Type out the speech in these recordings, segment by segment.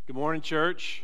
Good morning, church.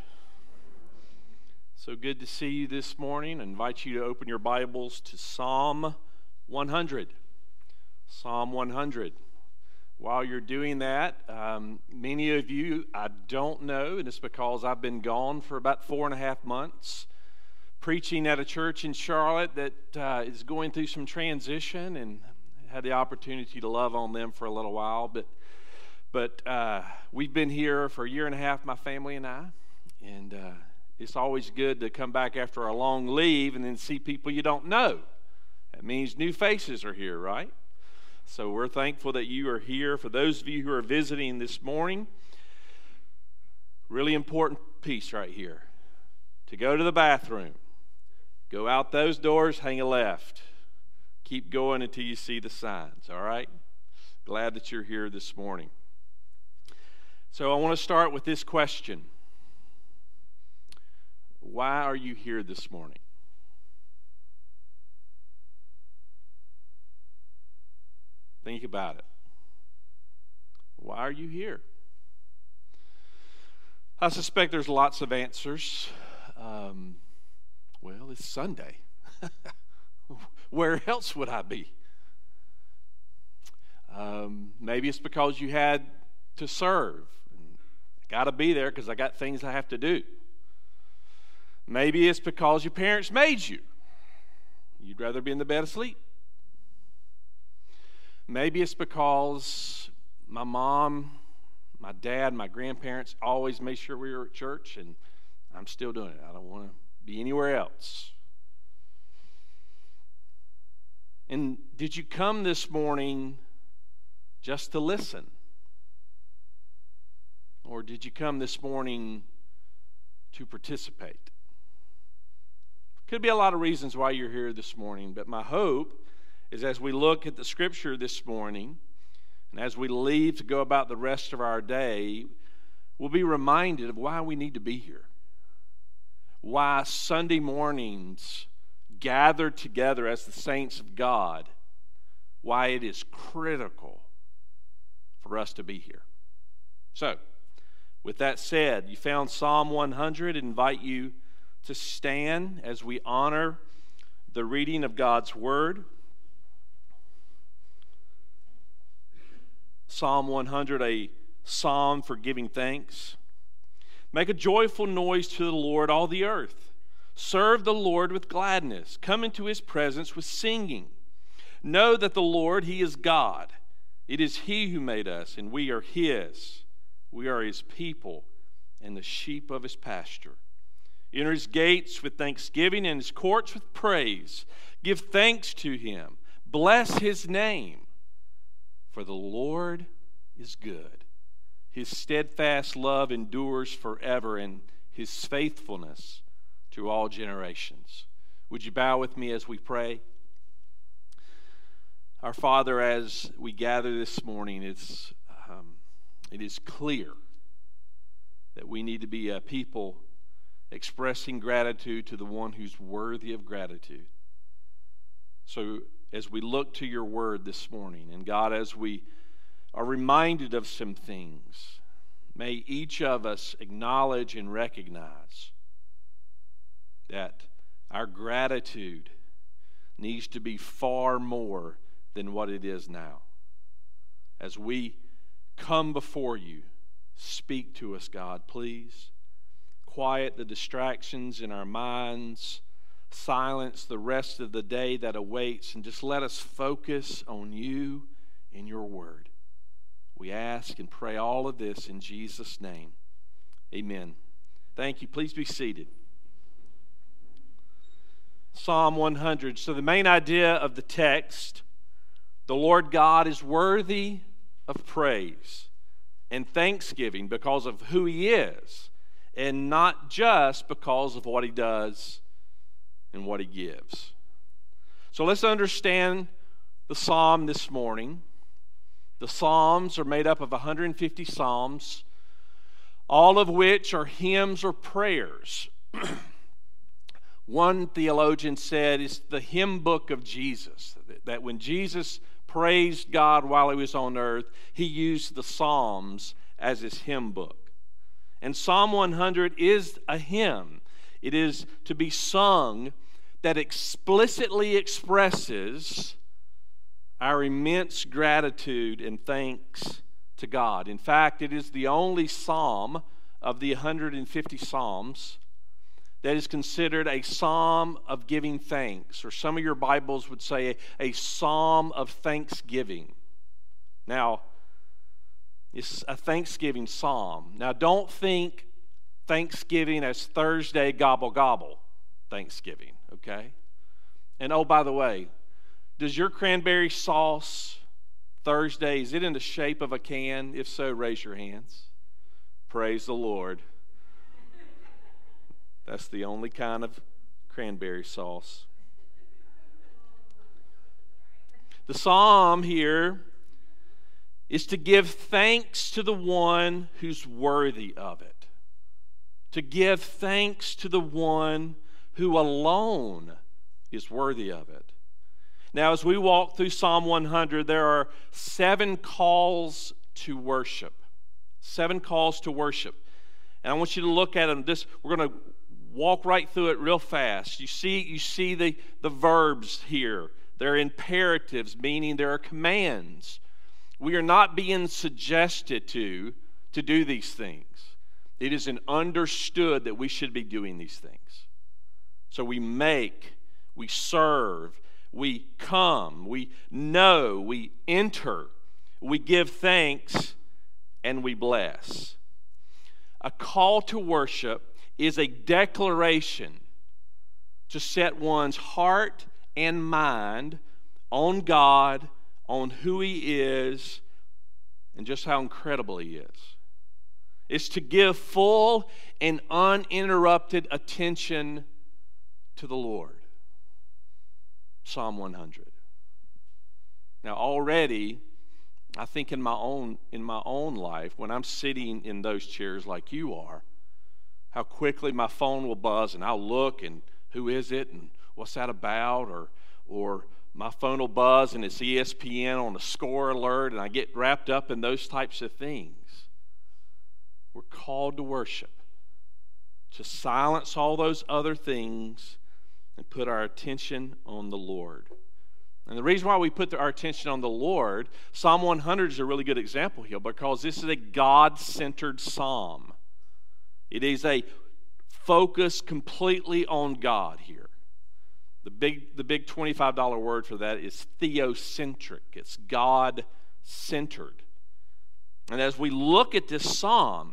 So good to see you this morning. I invite you to open your Bibles to Psalm 100. Psalm 100. While you're doing that, many of you I don't know, and it's because I've been gone for about 4.5 months, preaching at a church in Charlotte that is going through some transition, and had the opportunity to love on them for a little while, But we've been here for 1.5 years, my family and I, and it's always good to come back after a long leave and then see people you don't know. That means new faces are here, right? So we're thankful that you are here. For those of you who are visiting this morning, really important piece right here. To go to the bathroom, go out those doors, hang a left. Keep going until you see the signs, all right? Glad that you're here this morning. So I want to start with this question. Why are you here this morning? Think about it. Why are you here? I suspect there's lots of answers. Well, it's Sunday. Where else would I be? Maybe it's because you had to serve. Got to be there because I got things I have to do. Maybe it's because your parents made you. You'd rather be in the bed asleep. Maybe it's because my mom, my dad, my grandparents always made sure we were at church, and I'm still doing it. I don't want to be anywhere else. And did you come this morning just to listen? Or did you come this morning to participate? Could be a lot of reasons why you're here this morning, but my hope is as we look at the scripture this morning, and as we leave to go about the rest of our day, we'll be reminded of why we need to be here. Why Sunday mornings gathered together as the saints of God, why it is critical for us to be here. So, with that said, you found Psalm 100. I invite you to stand as we honor the reading of God's Word. Psalm 100, a psalm for giving thanks. Make a joyful noise to the Lord, all the earth. Serve the Lord with gladness. Come into His presence with singing. Know that the Lord, He is God. It is He who made us, and we are His. We are His people and the sheep of His pasture. Enter His gates with thanksgiving and His courts with praise. Give thanks to Him. Bless His name. For the Lord is good. His steadfast love endures forever, and His faithfulness to all generations. Would you bow with me as we pray? Our Father, as we gather this morning, it is clear that we need to be a people expressing gratitude to the one who's worthy of gratitude. So as we look to your word this morning, and God, as we are reminded of some things, may each of us acknowledge and recognize that our gratitude needs to be far more than what it is now. As we come before you, speak to us, God, please. Quiet the distractions in our minds. Silence the rest of the day that awaits, and just let us focus on you and your word. We ask and pray all of this in Jesus' name. Amen. Thank you. Please be seated. Psalm 100. So the main idea of the text, the Lord God is worthy of praise and thanksgiving because of who He is, and not just because of what He does and what He gives. So let's understand the psalm this morning. The Psalms are made up of 150 psalms, all of which are hymns or prayers. One theologian said it's the hymn book of Jesus, that when Jesus praised God while He was on earth, He used the Psalms as His hymn book. And Psalm 100 is a hymn. It is to be sung that explicitly expresses our immense gratitude and thanks to God. In fact, it is the only psalm of the 150 psalms that is considered a psalm of giving thanks, or some of your Bibles would say a psalm of thanksgiving. Now, it's a Thanksgiving psalm. Now, don't think Thanksgiving as Thursday gobble gobble Thanksgiving, okay? And oh, by the way, does your cranberry sauce Thursday, is it in the shape of a can? If so, raise your hands. Praise the Lord. That's the only kind of cranberry sauce. The psalm here is to give thanks to the one who's worthy of it. To give thanks to the one who alone is worthy of it. Now, as we walk through Psalm 100, there are 7 calls to worship. 7 calls to worship. And I want you to look at them. We're going to walk right through it real fast. You see the verbs here. They're imperatives, meaning there are commands. We are not being suggested to do these things. It is understood that we should be doing these things. So we make, we serve, we come, we know, we enter, we give thanks, and we bless. A call to worship is a declaration to set one's heart and mind on God, on who He is, and just how incredible He is. It's to give full and uninterrupted attention to the Lord. Psalm 100. Now already, I think in my own life, when I'm sitting in those chairs like you are, how quickly my phone will buzz and I'll look and who is it and what's that about, or my phone will buzz and it's ESPN on a score alert and I get wrapped up in those types of things. We're called to worship, to silence all those other things and put our attention on the Lord. And the reason why we put our attention on the Lord, Psalm 100 is a really good example here because this is a God-centered psalm. It is a focus completely on God here. The big $25 word for that is theocentric. It's God-centered. And as we look at this psalm,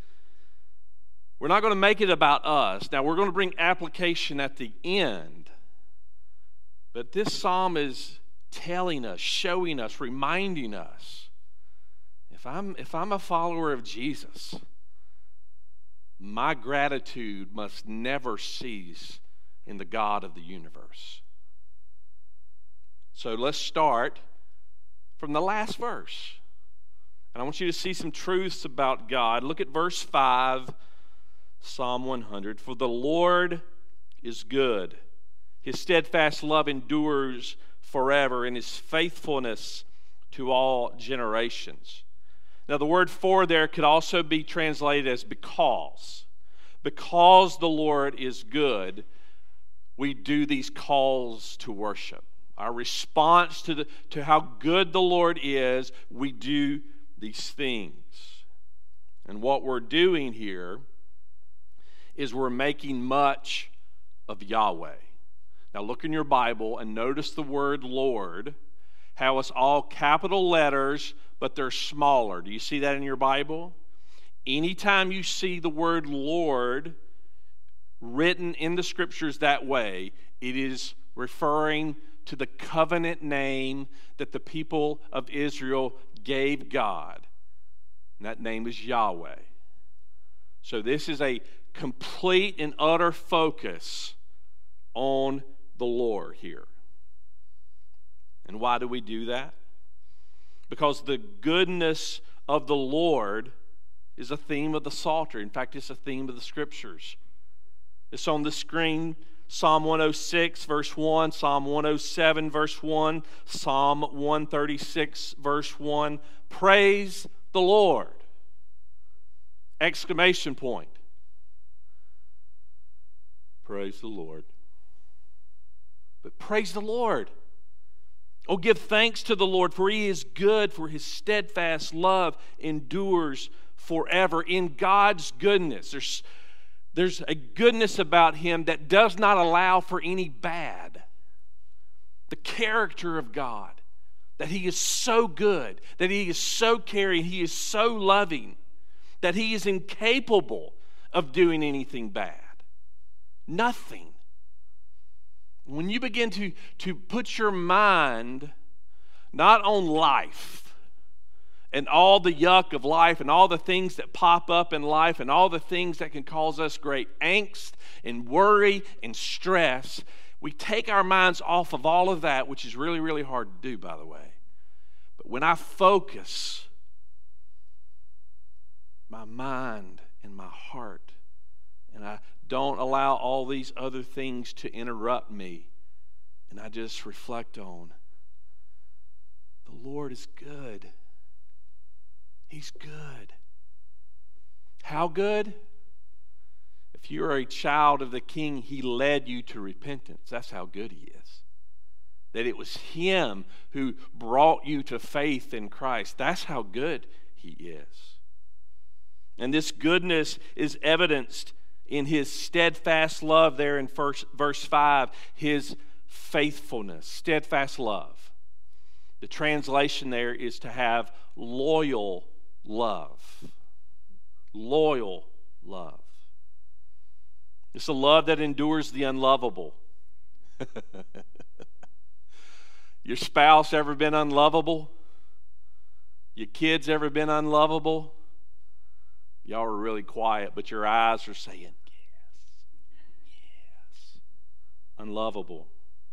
we're not going to make it about us. Now, we're going to bring application at the end. But this psalm is telling us, showing us, reminding us, if I'm a follower of Jesus, my gratitude must never cease in the God of the universe. So let's start from the last verse. And I want you to see some truths about God. Look at verse 5, Psalm 100. For the Lord is good. His steadfast love endures forever, and His faithfulness to all generations. Now, the word for there could also be translated as because. Because the Lord is good, we do these calls to worship. Our response to how good the Lord is, we do these things. And what we're doing here is we're making much of Yahweh. Now look in your Bible and notice the word Lord, how it's all capital letters, but they're smaller. Do you see that in your Bible? Anytime you see the word Lord written in the Scriptures that way, it is referring to the covenant name that the people of Israel gave God. And that name is Yahweh. So this is a complete and utter focus on the Lord here. And why do we do that? Because the goodness of the Lord is a theme of the Psalter. In fact, it's a theme of the Scriptures. It's on the screen. Psalm 106, verse 1, Psalm 107, verse 1, Psalm 136, verse 1. Praise the Lord. Exclamation point. Praise the Lord. But praise the Lord. Oh, give thanks to the Lord, for He is good, for His steadfast love endures forever. In God's goodness, there's a goodness about Him that does not allow for any bad. The character of God, that He is so good, that He is so caring, He is so loving, that He is incapable of doing anything bad. Nothing. When you begin to put your mind not on life and all the yuck of life and all the things that pop up in life and all the things that can cause us great angst and worry and stress, we take our minds off of all of that, which is really, really hard to do, by the way. But when I focus my mind and my heart, and I don't allow all these other things to interrupt me, and I just reflect on, the Lord is good. He's good. How good? If you are a child of the King, He led you to repentance. That's how good He is. That it was Him who brought you to faith in Christ. That's how good He is. And this goodness is evidenced in His steadfast love there in verse 5, His faithfulness, steadfast love. The translation there is to have loyal love. Loyal love. It's a love that endures the unlovable. Your spouse ever been unlovable? Your kids ever been unlovable? Y'all are really quiet, but your eyes are saying, yes, yes. Unlovable.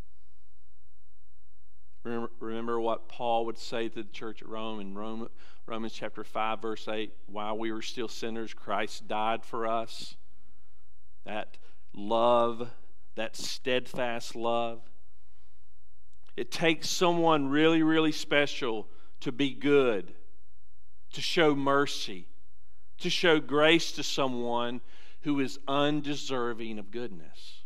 Remember what Paul would say to the church at Rome in Romans chapter 5, verse 8, while we were still sinners, Christ died for us. That love, that steadfast love. It takes someone really, really special to be good, to show mercy, to show grace to someone who is undeserving of goodness.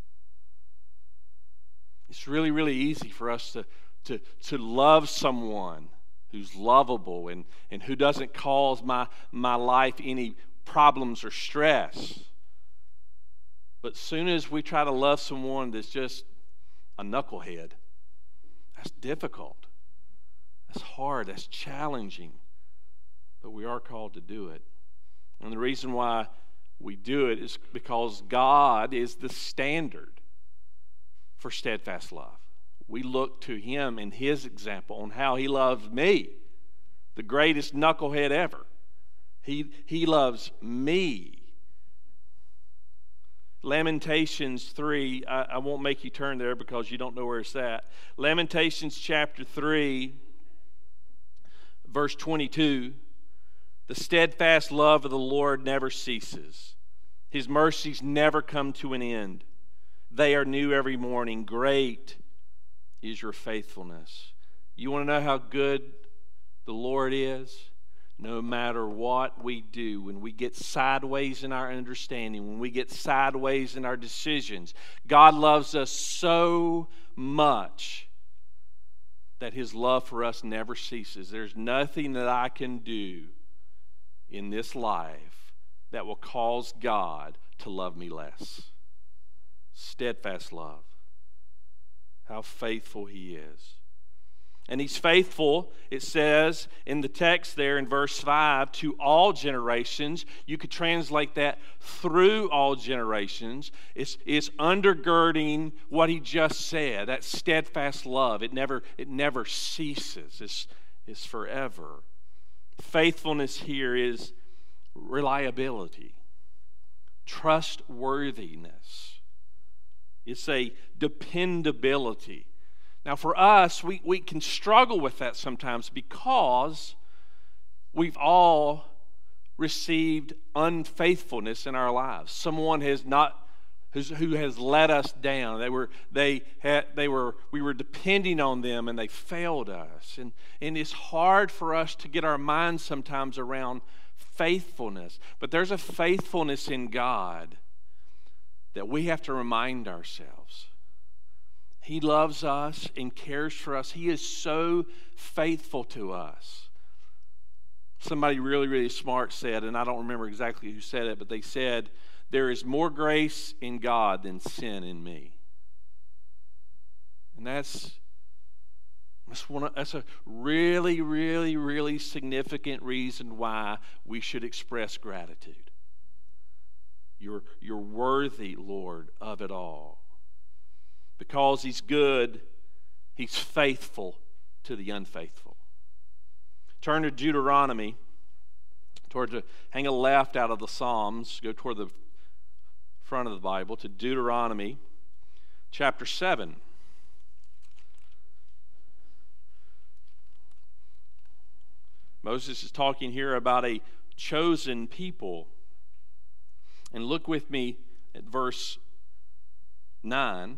It's really, really easy for us to love someone who's lovable and who doesn't cause my life any problems or stress. But as soon as we try to love someone that's just a knucklehead, that's difficult. That's hard. That's challenging. But we are called to do it. And the reason why we do it is because God is the standard for steadfast love. We look to Him and His example on how He loved me, the greatest knucklehead ever. He loves me. Lamentations 3, I won't make you turn there because you don't know where it's at. Lamentations chapter 3, verse 22. The steadfast love of the Lord never ceases. His mercies never come to an end. They are new every morning. Great is your faithfulness. You want to know how good the Lord is? No matter what we do, when we get sideways in our understanding, when we get sideways in our decisions, God loves us so much that His love for us never ceases. There's nothing that I can do in this life that will cause God to love me less. Steadfast love. How faithful He is. And He's faithful, it says in the text there in verse 5, to all generations. You could translate that through all generations. It's undergirding what He just said, that steadfast love. It never ceases. It's forever. Faithfulness here is reliability, trustworthiness. It's a dependability. Now for us, we can struggle with that sometimes because we've all received unfaithfulness in our lives. Someone who has let us down. We were depending on them and they failed us. And it's hard for us to get our minds sometimes around faithfulness. But there's a faithfulness in God that we have to remind ourselves. He loves us and cares for us. He is so faithful to us. Somebody really, really smart said, and I don't remember exactly who said it, but they said, there is more grace in God than sin in me. And that's a really, really, really significant reason why we should express gratitude. You're worthy, Lord, of it all. Because He's good, He's faithful to the unfaithful. Turn to Deuteronomy, hang a left out of the Psalms, go toward the front of the Bible, to Deuteronomy chapter 7. Moses is talking here about a chosen people. And look with me at verse 9.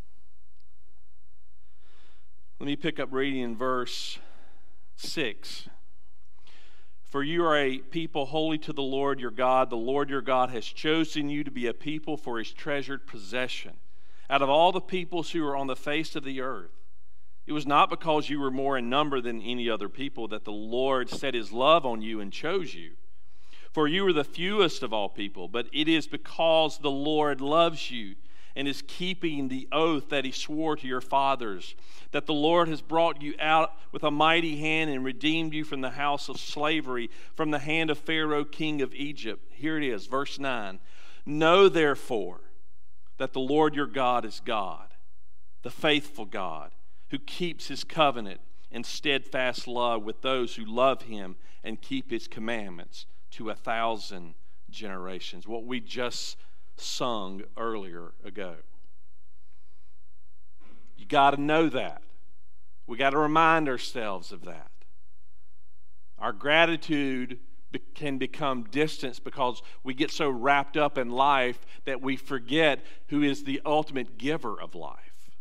Let me pick up reading in verse 6. For you are a people holy to the Lord your God. The Lord your God has chosen you to be a people for His treasured possession out of all the peoples who are on the face of the earth. It was not because you were more in number than any other people that the Lord set His love on you and chose you. For you were the fewest of all people, but it is because the Lord loves you and is keeping the oath that He swore to your fathers, that the Lord has brought you out with a mighty hand and redeemed you from the house of slavery, from the hand of Pharaoh, king of Egypt. Here it is, verse 9. Know therefore that the Lord your God is God, the faithful God, who keeps His covenant and steadfast love with those who love Him and keep His commandments to 1,000 generations. What we just sung earlier ago. You got to know that. We got to remind ourselves of that. Our gratitude can become distance because we get so wrapped up in life that we forget who is the ultimate giver of life.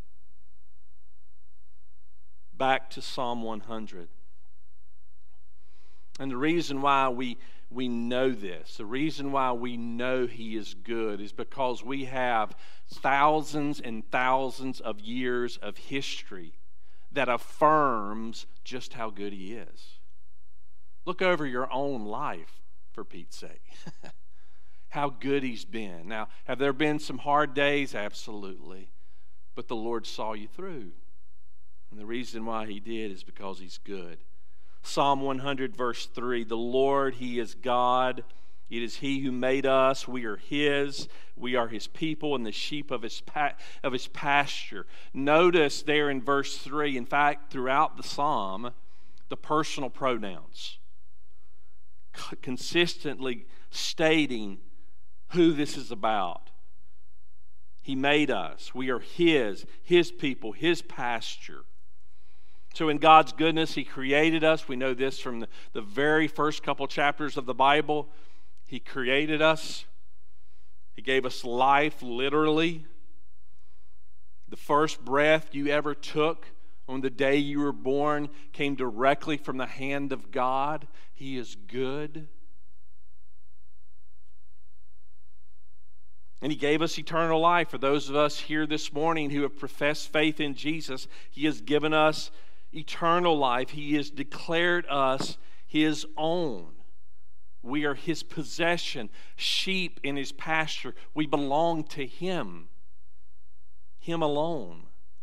Back to Psalm 100. And the reason why we know this, the reason why we know He is good is because we have thousands and thousands of years of history that affirms just how good He is. Look over your own life, for Pete's sake. How good He's been. Now, have there been some hard days? Absolutely. But the Lord saw you through. And the reason why He did is because He's good. Psalm 100 verse 3, the Lord, He is God. It is He who made us. We are His. We are His people and the sheep of His pasture. Notice there in verse 3, in fact, throughout the psalm, the personal pronouns. Consistently stating who this is about. He made us. We are His people, His pasture. So in God's goodness, He created us. We know this from the very first couple chapters of the Bible. He created us. He gave us life, literally. The first breath you ever took on the day you were born came directly from the hand of God. He is good. And He gave us eternal life. For those of us here this morning who have professed faith in Jesus, He has given us eternal life. He has declared us His own. We are His possession, sheep in His pasture. We belong to Him alone.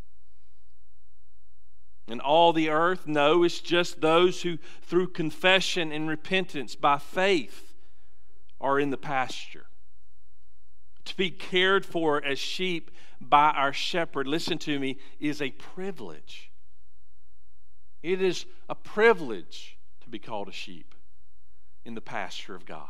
And all the earth, no, it's just those who through confession and repentance by faith are in the pasture. To be cared for as sheep by our shepherd, listen to me, is a privilege. It is a privilege to be called a sheep in the pasture of God.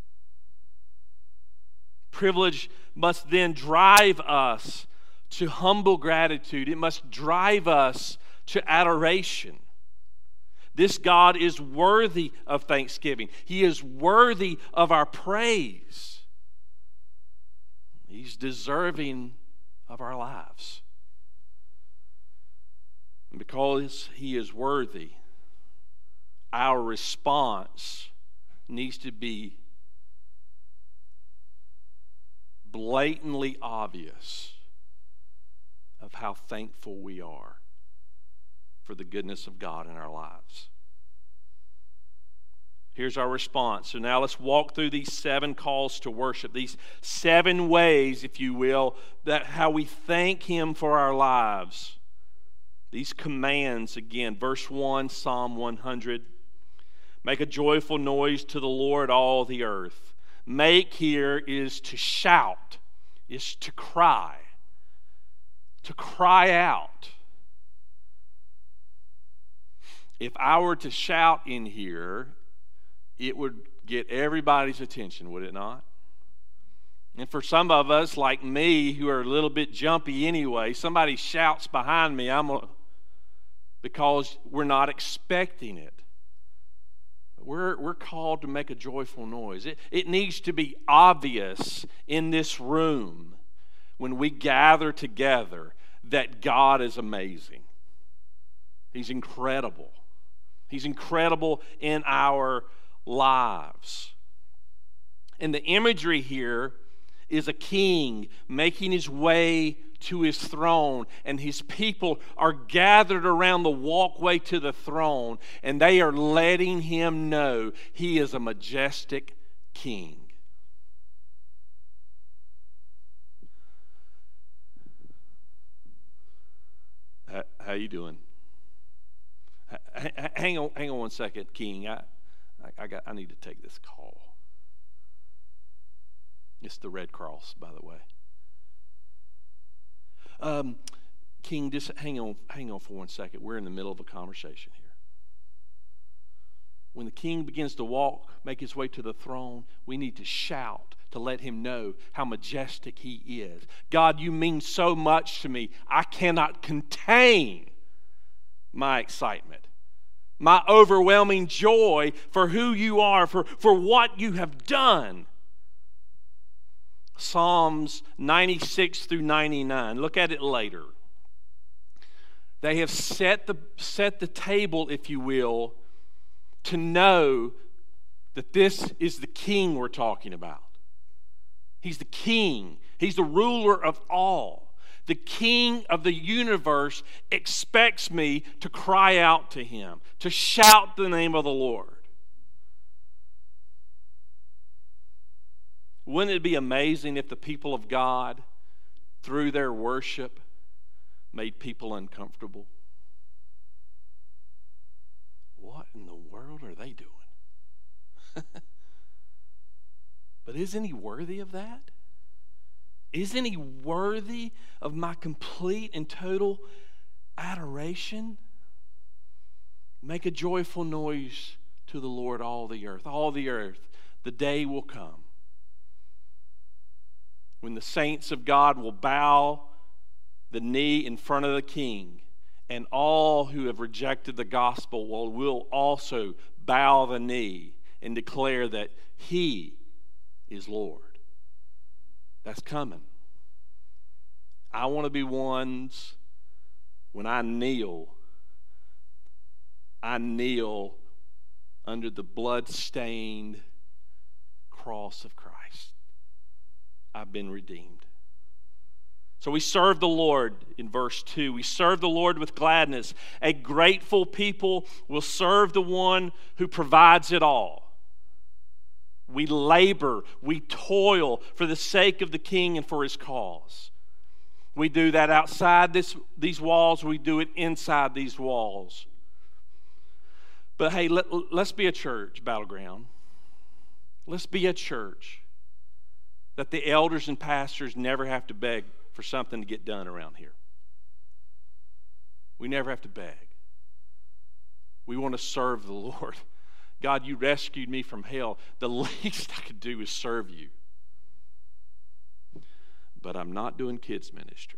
Privilege must then drive us to humble gratitude. It must drive us to adoration. This God is worthy of thanksgiving. He is worthy of our praise. He's deserving of our lives. And because He is worthy, our response needs to be blatantly obvious of how thankful we are for the goodness of God in our lives. Here's our response. So now let's walk through these 7 calls to worship, these 7 ways, if you will, that how we thank Him for our lives. These commands, again, verse 1, Psalm 100. Make a joyful noise to the Lord, all the earth. Make here is to shout, is to cry out. If I were to shout in here, it would get everybody's attention, would it not? And for some of us, like me, who are a little bit jumpy anyway, somebody shouts behind me, because we're not expecting it. We're called to make a joyful noise. It needs to be obvious in this room when we gather together that God is amazing. He's incredible. He's incredible in our lives. And the imagery here is a king making his way to his throne, and his people are gathered around the walkway to the throne, and they are letting him know he is a majestic king. How you doing? Hang on 1 second, King. I need to take this call. It's the Red Cross, by the way. King, just hang on for 1 second. We're in the middle of a conversation here. When the king begins to make his way to the throne, we need to shout to let him know how majestic he is. God, you mean so much to me. I cannot contain my excitement, my overwhelming joy for who you are, for what you have done. Psalms 96 through 99. Look at it later. They have set the table, if you will, to know that this is the king we're talking about. He's the king. He's the ruler of all. The king of the universe expects me to cry out to him, to shout the name of the Lord. Wouldn't it be amazing if the people of God, through their worship, made people uncomfortable? What in the world are they doing? But isn't he worthy of that? Isn't he worthy of my complete and total adoration? Make a joyful noise to the Lord, all the earth. All the earth. The day will come when the saints of God will bow the knee in front of the King, and all who have rejected the gospel will also bow the knee and declare that he is Lord. That's coming. I want to be ones when I kneel under the blood-stained cross of Christ. I've been redeemed. So we serve the Lord in verse 2. We serve the Lord with gladness. A grateful people will serve the one who provides it all. We labor, we toil for the sake of the King and for his cause. We do that outside these walls. We do it inside these walls. But hey, let's be a church, Battleground. Let's be a church that the elders and pastors never have to beg for something to get done around here. We never have to beg. We want to serve the Lord. God, you rescued me from hell. The least I could do is serve you. But I'm not doing kids ministry.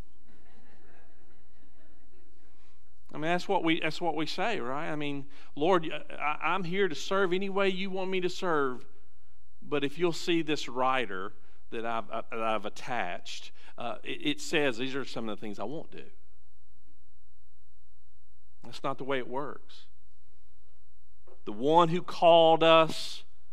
I mean, that's what we say, right? I mean, Lord, I'm here to serve any way you want me to serve. But if you'll see this rider that I've attached, it says these are some of the things I won't do. That's not the way it works. The one who called us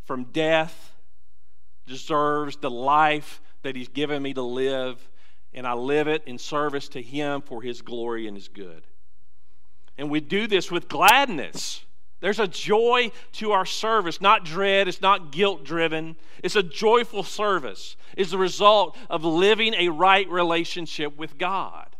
from death, deserves the life that He's given me to live, and I live it in service to Him for His glory and His good. And we do this with gladness. There's a joy to our service, not dread. It's not guilt-driven. It's a joyful service. It's the result of living a right relationship with God.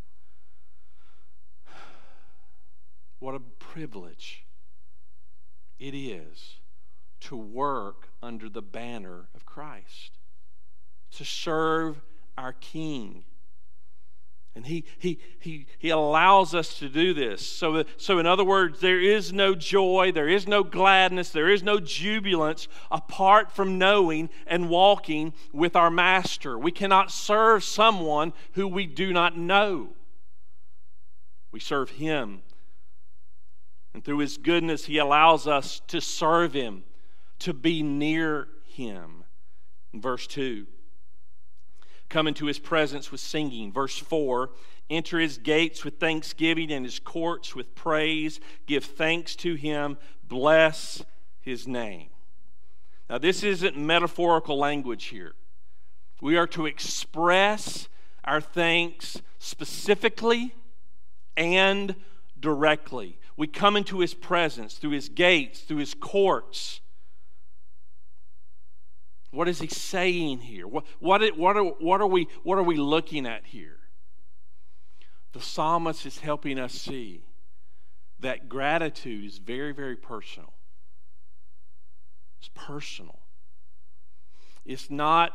What a privilege it is to work under the banner of Christ, to serve our King. And he allows us to do this. So in other words, there is no joy, there is no gladness, there is no jubilance apart from knowing and walking with our Master. We cannot serve someone who we do not know. We serve Him. And through His goodness, He allows us to serve Him, to be near Him. In verse 2. Come into His presence with singing. Verse 4, enter His gates with thanksgiving and His courts with praise. Give thanks to Him. Bless His name. Now, this isn't metaphorical language here. We are to express our thanks specifically and directly. We come into His presence through His gates, through His courts. What is He saying here? What are we looking at here? The psalmist is helping us see that gratitude is very, very personal. It's personal. It's not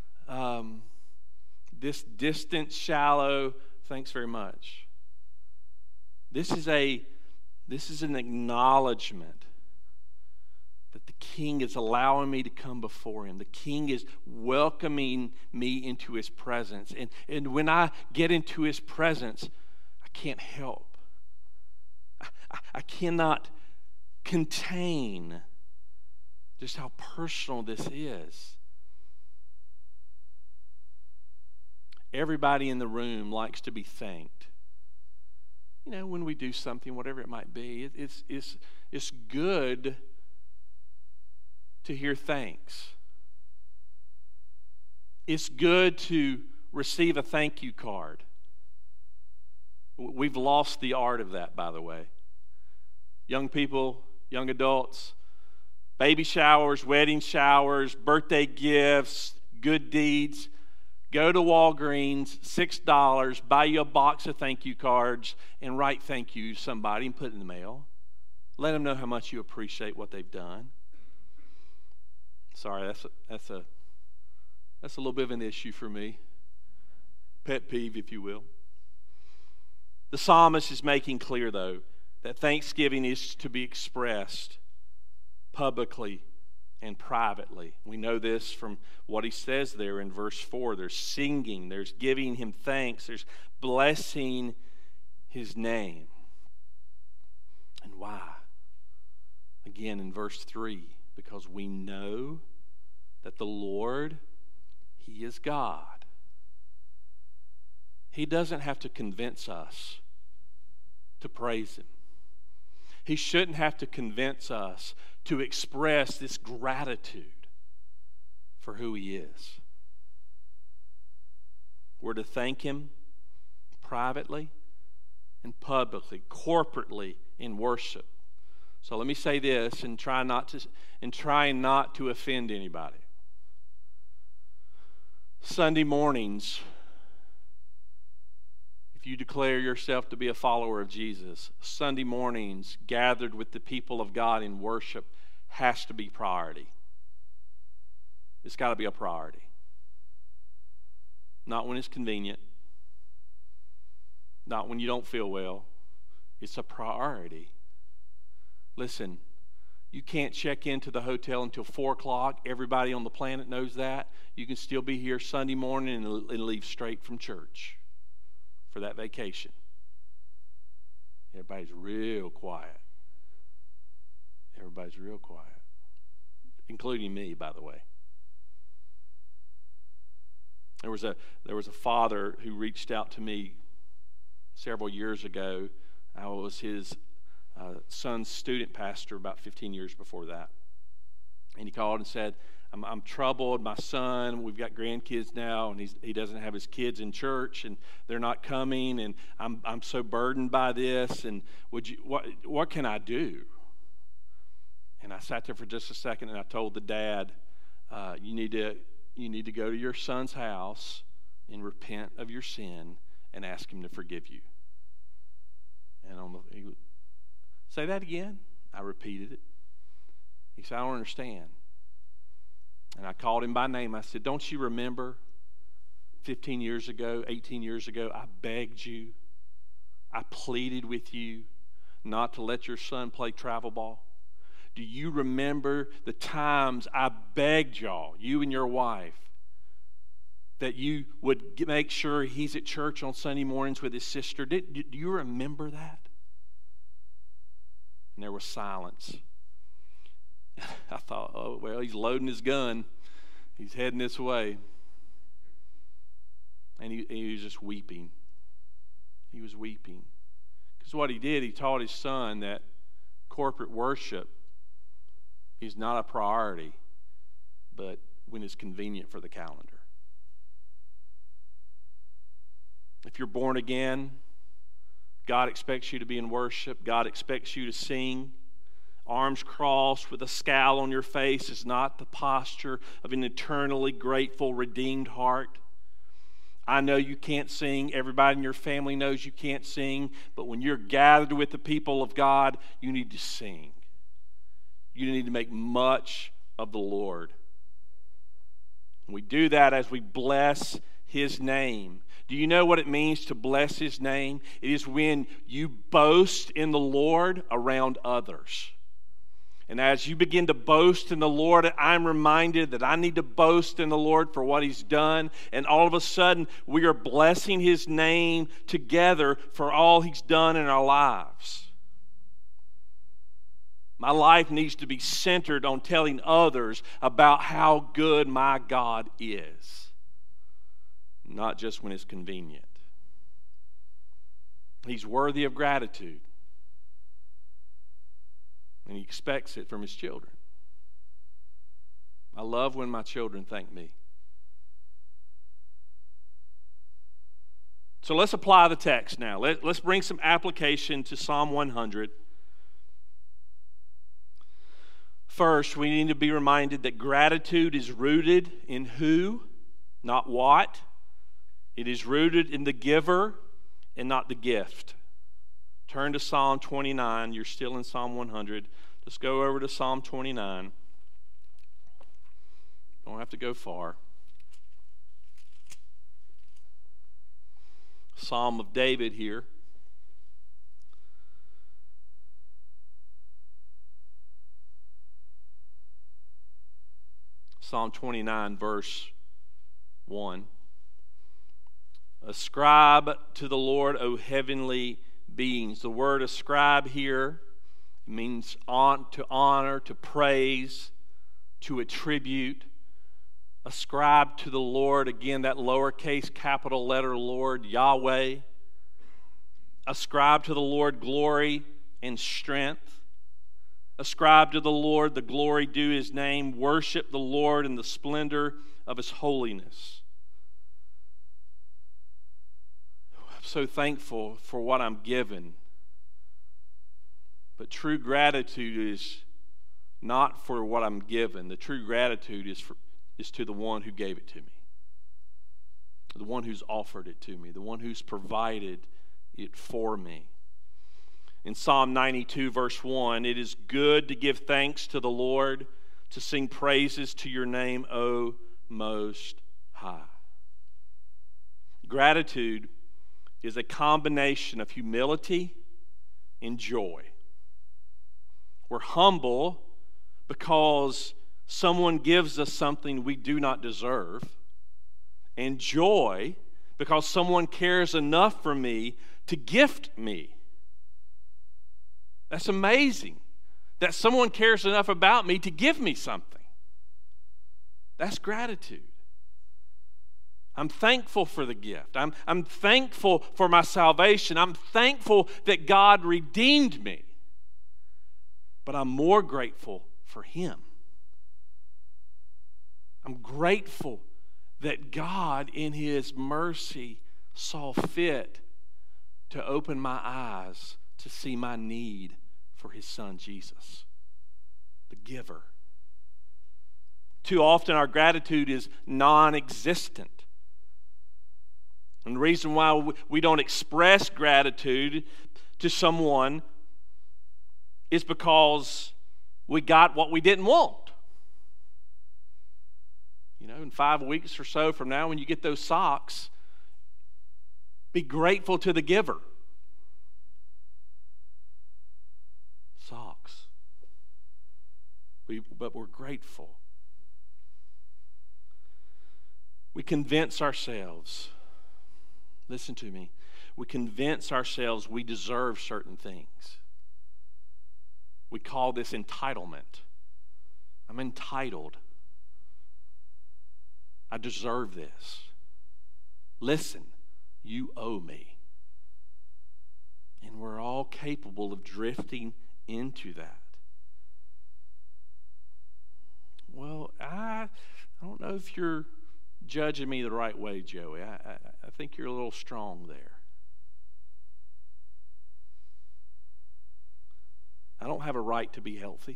this distant, shallow, thanks very much. This is an acknowledgement that the King is allowing me to come before Him. The King is welcoming me into His presence. And when I get into His presence, I can't help. I cannot contain just how personal this is. Everybody in the room likes to be thanked. You know, when we do something, whatever it might be, it's good to hear thanks. It's good to receive a thank you card. We've lost the art of that, by the way. Young people, young adults, baby showers, wedding showers, birthday gifts, good deeds. Go to Walgreens, $6, buy you a box of thank you cards, and write thank you to somebody and put it in the mail. Let them know how much you appreciate what they've done. Sorry, that's a little bit of an issue for me. Pet peeve, if you will. The psalmist is making clear, though, that thanksgiving is to be expressed publicly and privately. We know this from what he says there in verse 4. There's singing, there's giving Him thanks, there's blessing His name. And why? Again, in verse 3, because we know that the Lord, He is God. He doesn't have to convince us to praise Him. He shouldn't have to convince us to express this gratitude for who He is. We're to thank Him privately and publicly, corporately in worship. So let me say this and trying not to offend anybody. Sunday mornings, if you declare yourself to be a follower of Jesus, Sunday mornings gathered with the people of God in worship has to be priority. It's got to be a priority. Not when it's convenient. Not when you don't feel well. It's a priority. Listen, you can't check into the hotel until 4 o'clock. Everybody on the planet knows that. You can still be here Sunday morning and leave straight from church for that vacation. Everybody's real quiet. Everybody's real quiet. Including me, by the way. There was a father who reached out to me several years ago. I was his son's student pastor about 15 years before that. And he called and said, I'm troubled. My son, we've got grandkids now, and he doesn't have his kids in church, and they're not coming, and I'm so burdened by this. And what can I do? And I sat there for just a second, and I told the dad, you need to go to your son's house and repent of your sin and ask him to forgive you. And he would say that again. I repeated it. He said, I don't understand. And I called him by name. I said, don't you remember 15 years ago, 18 years ago, I begged you, I pleaded with you not to let your son play travel ball? Do you remember the times I begged y'all, you and your wife, that you would make sure he's at church on Sunday mornings with his sister? Do you remember that? And there was silence. I thought, oh, well, he's loading his gun. He's heading this way. And he was just weeping. He was weeping. Because what he did, he taught his son that corporate worship is not a priority, but when it's convenient for the calendar. If you're born again, God expects you to be in worship. God expects you to sing. Arms crossed with a scowl on your face is not the posture of an eternally grateful, redeemed heart. I know you can't sing. Everybody in your family knows you can't sing. But when you're gathered with the people of God, you need to sing. You need to make much of the Lord. We do that as we bless His name. Do you know what it means to bless His name? It is when you boast in the Lord around others. And as you begin to boast in the Lord, I'm reminded that I need to boast in the Lord for what He's done. And all of a sudden, we are blessing His name together for all He's done in our lives. My life needs to be centered on telling others about how good my God is, not just when it's convenient. He's worthy of gratitude. And He expects it from His children. I love when my children thank me. So let's apply the text now. Let's bring some application to Psalm 100. First, we need to be reminded that gratitude is rooted in who, not what. It is rooted in the giver and not the gift. Turn to Psalm 29. You're still in Psalm 100. Just go over to Psalm 29. Don't have to go far. Psalm of David here. Psalm 29, verse 1. Ascribe to the Lord, O heavenly beings. The word ascribe here means to honor, to praise, to attribute. Ascribe to the Lord, again, that lowercase capital letter Lord, Yahweh. Ascribe to the Lord glory and strength. Ascribe to the Lord the glory due His name. Worship the Lord in the splendor of His holiness. I'm so thankful for what I'm given. But true gratitude is not for what I'm given. The true gratitude is to the one who gave it to me. The one who's offered it to me. The one who's provided it for me. In Psalm 92, verse 1, it is good to give thanks to the Lord, to sing praises to your name, O Most High. Gratitude is a combination of humility and joy. We're humble because someone gives us something we do not deserve, and joy because someone cares enough for me to gift me. That's amazing that someone cares enough about me to give me something. That's gratitude. I'm thankful for the gift. I'm thankful for my salvation. I'm thankful that God redeemed me. But I'm more grateful for Him. I'm grateful that God, in His mercy, saw fit to open my eyes to see my need for His Son, Jesus, the giver. Too often our gratitude is non-existent. And the reason why we don't express gratitude to someone is because we got what we didn't want. You know, in 5 weeks or so from now, when you get those socks, be grateful to the giver. Socks. But we're grateful. We convince ourselves, listen to me, we convince ourselves we deserve certain things. We call this entitlement. I'm entitled. I deserve this. Listen, you owe me. And we're all capable of drifting into that. Well, I don't know if you're judging me the right way, Joey. I think you're a little strong there. I don't have a right to be healthy.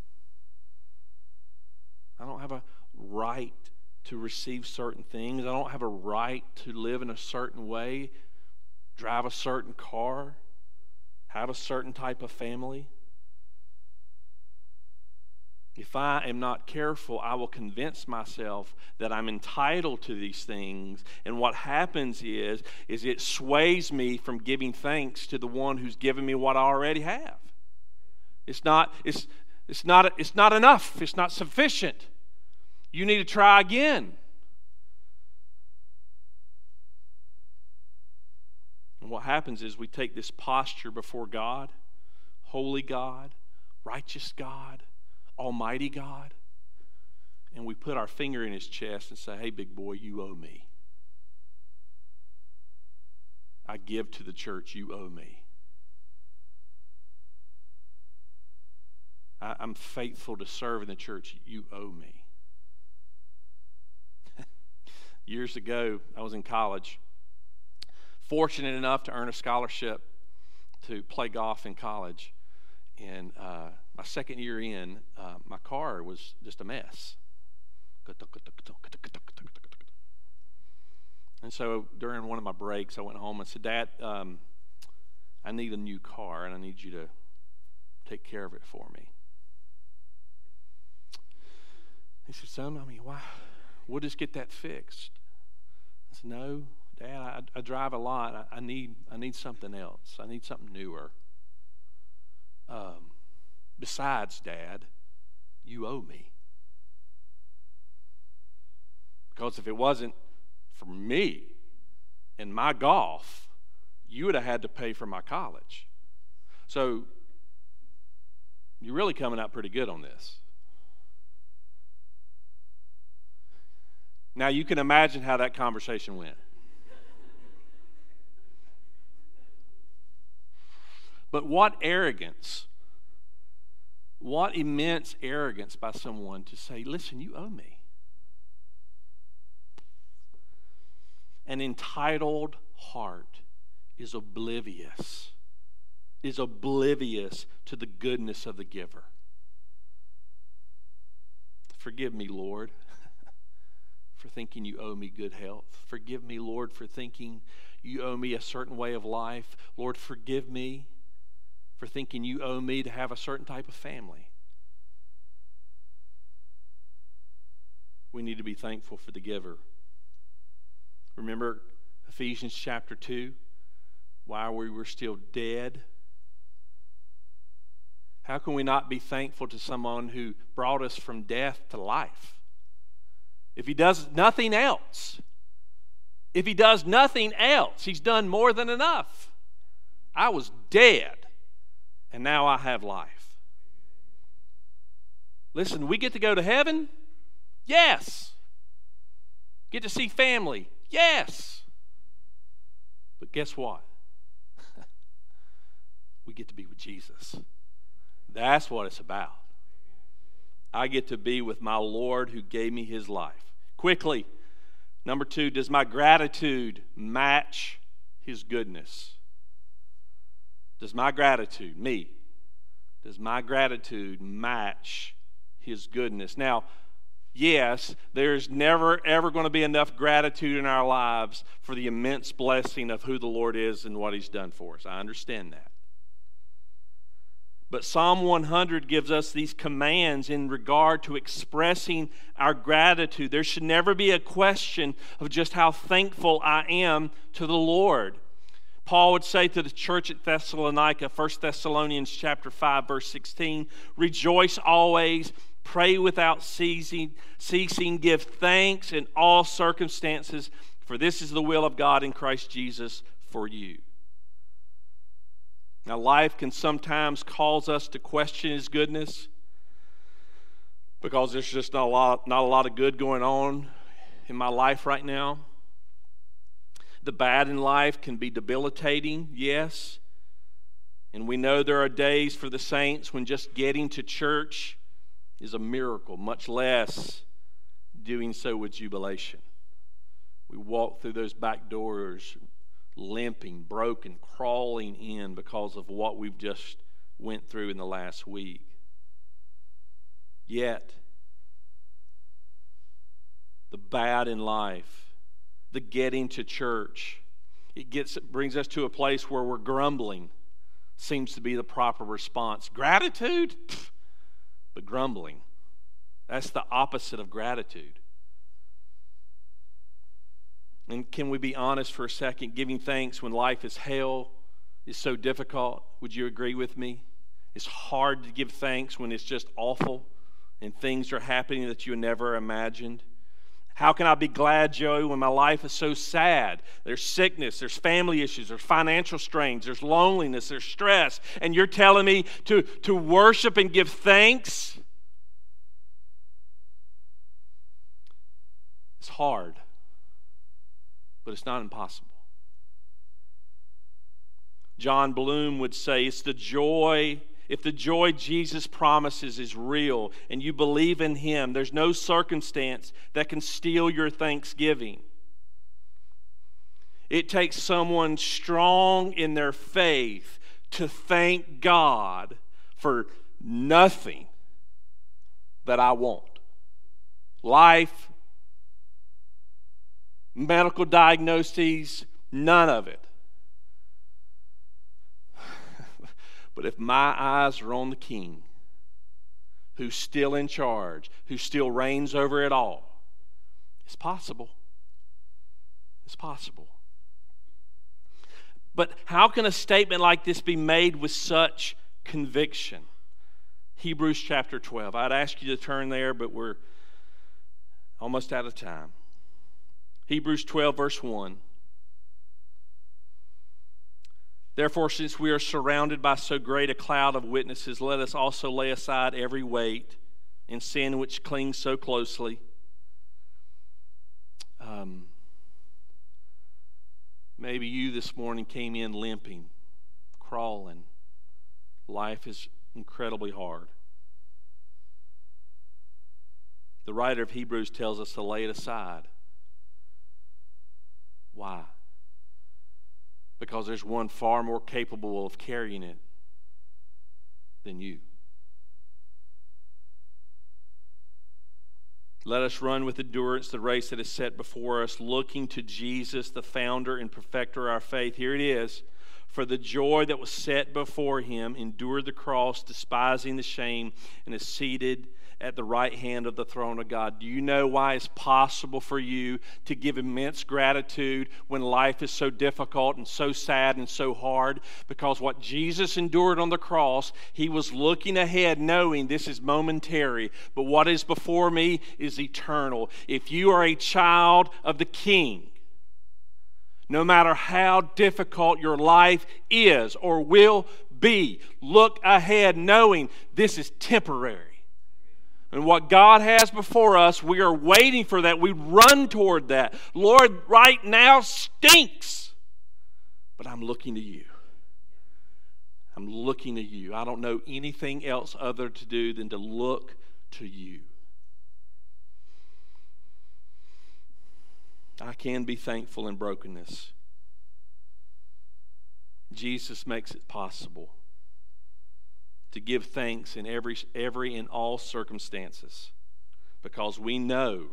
I don't have a right to receive certain things. I don't have a right to live in a certain way, drive a certain car, have a certain type of family. If I am not careful, I will convince myself that I'm entitled to these things. And what happens is it sways me from giving thanks to the one who's given me what I already have. It's not enough. It's not sufficient. You need to try again. And what happens is we take this posture before God, holy God, righteous God, Almighty God, and we put our finger in His chest and say, hey, big boy, you owe me. I give to the church, you owe me. I'm faithful to serve in the church, you owe me. Years ago, I was in college, fortunate enough to earn a scholarship to play golf in college. And my second year in, my car was just a mess. And so during one of my breaks, I went home and said, Dad, I need a new car, and I need you to take care of it for me. He said, son, why? We'll just get that fixed. I said, no, Dad, I drive a lot. I need something else. I need something newer. Besides, Dad, you owe me. Because if it wasn't for me and my golf, you would have had to pay for my college. So you're really coming out pretty good on this. Now you can imagine how that conversation went. But what arrogance, what immense arrogance by someone to say, listen, you owe me. An entitled heart is oblivious to the goodness of the giver. Forgive me, Lord, for thinking you owe me good health. Forgive me, Lord, for thinking you owe me a certain way of life. Lord, forgive me for thinking you owe me to have a certain type of family. We need to be thankful for the giver. Remember Ephesians chapter 2, while we were still dead? How can we not be thankful to someone who brought us from death to life? If He does nothing else, He's done more than enough. I was dead, and now I have life. Listen, we get to go to heaven? Yes. Get to see family? Yes. But guess what? We get to be with Jesus. That's what it's about. I get to be with my Lord who gave me his life. Quickly, number 2, does my gratitude match his goodness? Does my gratitude, does my gratitude match his goodness? Now, yes, there's never ever going to be enough gratitude in our lives for the immense blessing of who the Lord is and what he's done for us. I understand that. But Psalm 100 gives us these commands in regard to expressing our gratitude. There should never be a question of just how thankful I am to the Lord. Paul would say to the church at Thessalonica, 1 Thessalonians chapter 5, verse 16, rejoice always, pray without ceasing, give thanks in all circumstances, for this is the will of God in Christ Jesus for you. Now, life can sometimes cause us to question his goodness because there's just not a lot of good going on in my life right now. The bad in life can be debilitating, yes. And we know there are days for the saints when just getting to church is a miracle, much less doing so with jubilation. We walk through those back doors limping, broken, crawling in because of what we've just went through in the last week. Yet, the bad in life, the getting to church, it brings us to a place where we're grumbling seems to be the proper response. Gratitude? But grumbling, that's the opposite of gratitude. And can we be honest for a second? Giving thanks when life is hell is so difficult. Would you agree with me? It's hard to give thanks when it's just awful and things are happening that you never imagined. How can I be glad, Joey, when my life is so sad? There's sickness, there's family issues, there's financial strains, there's loneliness, there's stress, and you're telling me to worship and give thanks? It's hard, but it's not impossible. John Bloom would say it's the joy. If the joy Jesus promises is real and you believe in him, there's no circumstance that can steal your thanksgiving. It takes someone strong in their faith to thank God for nothing that I want. Life, medical diagnoses, none of it. But if my eyes are on the King, who's still in charge, who still reigns over it all, it's possible. It's possible. But how can a statement like this be made with such conviction? Hebrews chapter 12. I'd ask you to turn there, but we're almost out of time. Hebrews 12, verse 1. Therefore, since we are surrounded by so great a cloud of witnesses, let us also lay aside every weight and sin which clings so closely. Maybe you this morning came in limping, crawling. Life is incredibly hard. The writer of Hebrews tells us to lay it aside. Why? Because there's one far more capable of carrying it than you. Let us run with endurance the race that is set before us, looking to Jesus, the founder and perfecter of our faith. Here it is. For the joy that was set before him endured the cross, despising the shame, and is seated at the right hand of the throne of God. Do you know why it's possible for you to give immense gratitude when life is so difficult and so sad and so hard? Because what Jesus endured on the cross, he was looking ahead knowing this is momentary, but what is before me is eternal. If you are a child of the King, no matter how difficult your life is or will be, look ahead knowing this is temporary. And what God has before us, we are waiting for that. We run toward that. Lord, right now stinks, but I'm looking to you. I'm looking to you. I don't know anything else other to do than to look to you. I can be thankful in brokenness. Jesus makes it possible to give thanks in every and all circumstances, because we know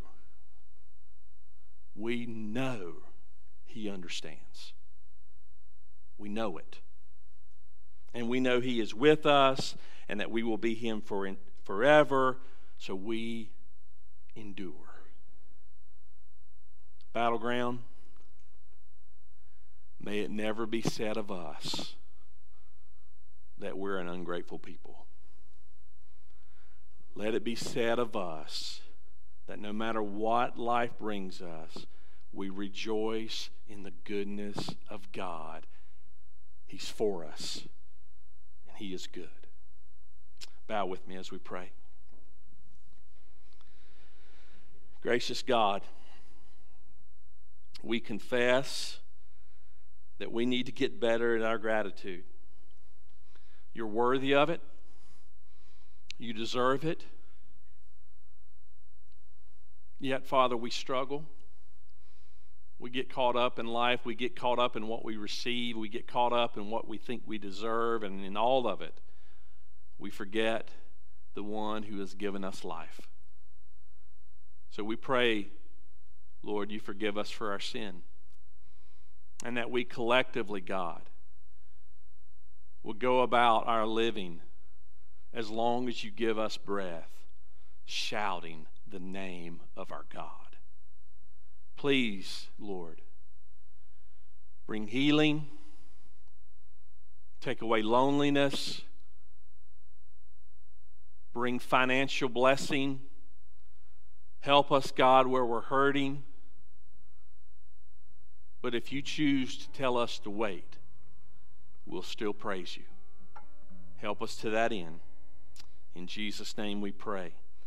He understands. We know it. And we know He is with us and that we will be Him forever, so we endure. Battleground, may it never be said of us that we're an ungrateful people. Let it be said of us that no matter what life brings us, we rejoice in the goodness of God. He's for us, and He is good. Bow with me as we pray. Gracious God, we confess that we need to get better at our gratitude. You're worthy of it. You deserve it. Yet, Father, we struggle. We get caught up in life. We get caught up in what we receive. We get caught up in what we think we deserve. And in all of it, we forget the one who has given us life. So we pray, Lord, you forgive us for our sin. And that we collectively, God, will go about our living as long as you give us breath, shouting the name of our God. Please, Lord, bring healing, take away loneliness, bring financial blessing. Help us, God, where we're hurting. But if you choose to tell us to wait, we'll still praise you. Help us to that end. In Jesus' name we pray.